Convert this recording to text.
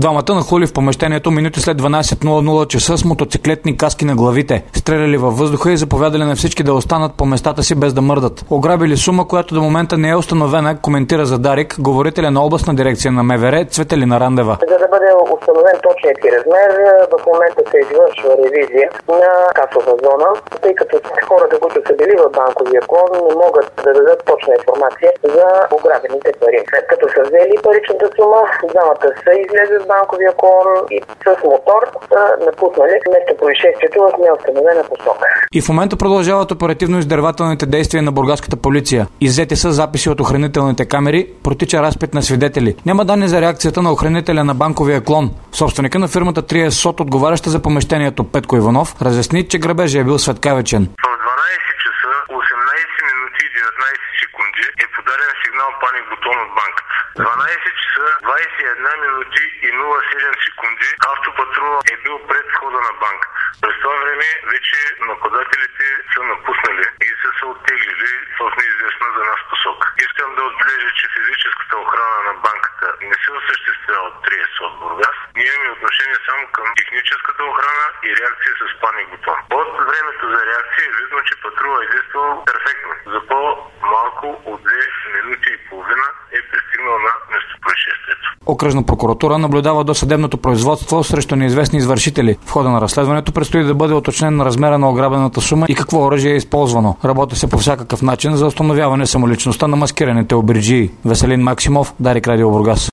Двамата нахлули в помещението минути след 12:00 часа с мотоциклетни каски на главите, стреляли във въздуха и заповядали на всички да останат по местата си без да мърдат. Ограбили сума, която до момента не е установена, коментира за Дарик говорителя на областна дирекция на МВР Цветелина Рандева. За да бъде установен точният ти размер, в момента се извършва ревизия на касова зона, тъй като хората, които са били в банковия клон, не могат да дадат точна информация за ограбените пари. След като са взели паричната сума, двамата са излезли от банковия клон и с мотор са напуснали место происшествието в неустановена посока. И в момента продължават оперативно-издирвателните действия на бургаската полиция. Иззети са записи от охранителните камери, протича разпит на свидетели. Няма данни за реакцията на охранителя на банковия клон. Собственика на фирмата Триес Сот, отговаряща за помещението Петко Иванов, разясни, че грабежът е бил светкавичен. В 12 часа 18 минути и 19 секунди е подаден сигнал паник бутон от банката. 12 часа 21 минути и 07 секунди автопатрула е бил пред входа на банката. През това време вече нападателите са напуснали и са се оттеглили в неизвестна за нас посока. Искам да отбележа, че физическата охрана на банката не се осъществява от Триес Сот Бургас. Ние имаме отношение само към техническата охрана и реакция с паник бутон. От времето за реакция е видно, че патрула е действал перфектно. За по-малко от 2 минути и половина е пристигнал на местопроизшествието. Окръжна прокуратура наблюдава досъдебното производство срещу неизвестни извършители. В хода на разследването предстои да бъде уточнен на размера на ограбената сума и какво оръжие е използвано. Работи се по всякакъв начин за установяване самоличността на маскираните обирджии. Веселин Максимов, Дарик Радио Бургас.